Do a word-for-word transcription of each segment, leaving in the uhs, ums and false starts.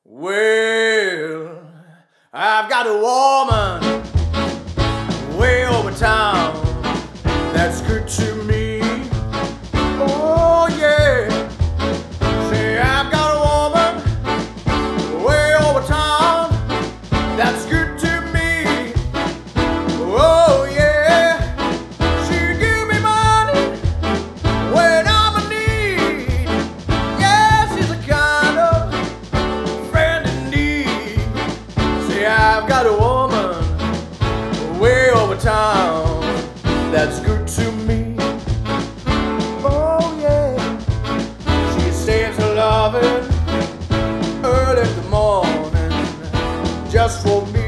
Well, I've got a woman way over town that's good to me. Oh yeah. Say I've got a woman way over town that's good to me. Oh yeah. She give me money when I'm in need. Yeah, she's a kind of friend in need. Say I've got a woman way over town that's good to me. Oh yeah. She saves her loving early in the morning just for me.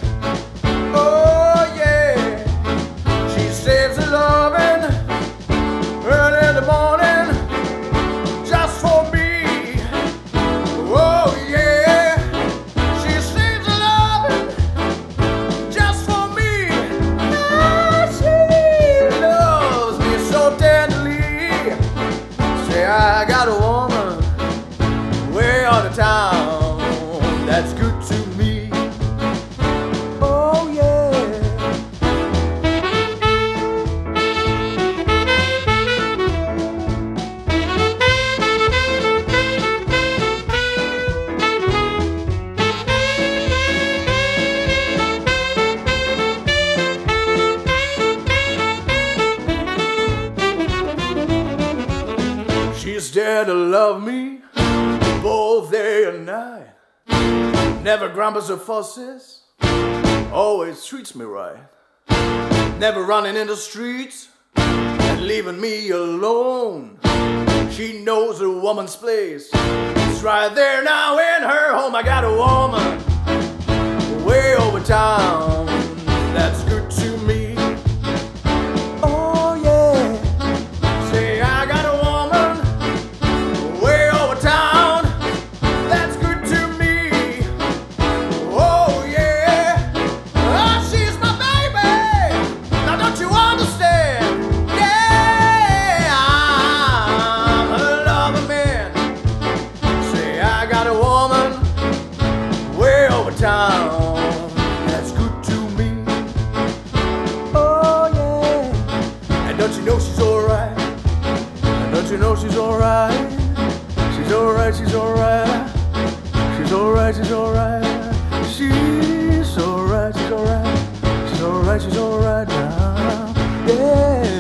Oh yeah. She saves her loving early in the morning just for me. Oh yeah. She saves her loving just for me. Ah, she loves me so tenderly. Say I got a woman way out of town that's good to me. Oh yeah. She's there to love me both day and night. Never grumbles or fusses, always treats me right. Never running in the streets and leaving me alone. She knows a woman's place. It's right there now in her home. I got a woman way over town that's good to me. Oh yeah. Say I got a woman way over town that's good to me. Oh yeah. Oh, she's my baby. Now don't you understand? Yeah, I'm her loving man. Say I got a woman way over town that's good to me. Oh yeah. And don't you know she's alright? And don't you know she's alright? She's alright, she's alright. She's alright, she's alright. She's alright, she's alright. She's alright, she's alright now. Yeah.